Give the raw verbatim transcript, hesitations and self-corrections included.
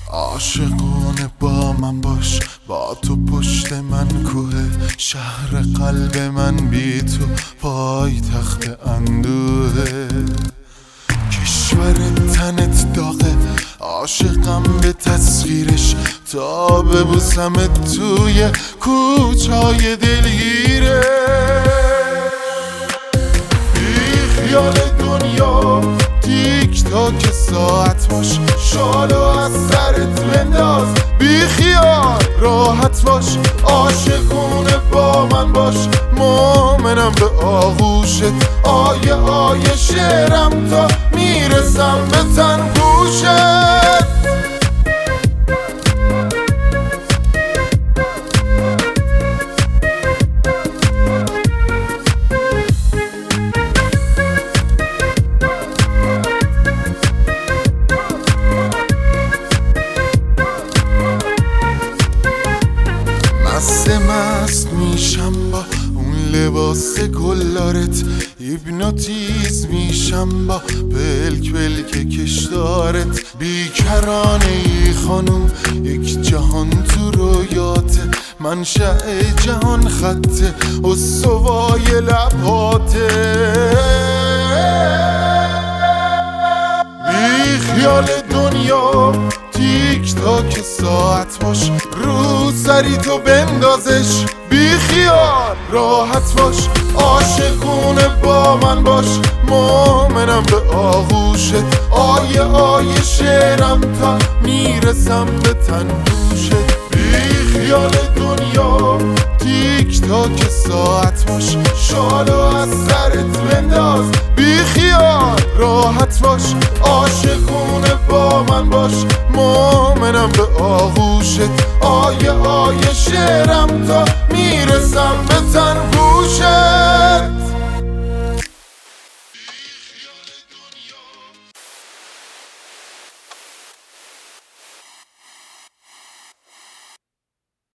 عاشقانه با من باش، با تو پشت من کوه، شهر قلب من بی تو پای تخت اندوه. کشور تنت داغه، عاشقم به تصویرش، تا ببوسم توی کوچای دلگیره. بی خیال دنیا تیک تاک ساعت باش، شالو از سرت بنداز، بی خیال راحت باش، عاشقونه با من باش، مومنم به آغوشت، آیه آیه شعرم تا میرسم به تن گوشت. مست مست میشم با اون لباس گلارت، هیپنوتیزم میشم با پلک پلک کشدارت. بیکرانه ای خانوم، یک جهان تو رویاته، منشأ جهان خطه، استوای لباته. بی خیال دنیا تیک تاک ساعت باش، رو سری تو بندازش، بی خیال راحت باش، عاشقونه با من باش، مومنم به آغوشت، آیه آیه شعرم تا میرسم به تن گوشت. بی خیال دنیا تیک تاک ساعت باش، شالو از سرت بنداز، بی خیال راحت باش، عاشقونه با من باش، مومنم به آغوشت، آیه آیه شعرم تا میرسم به تن گوشت.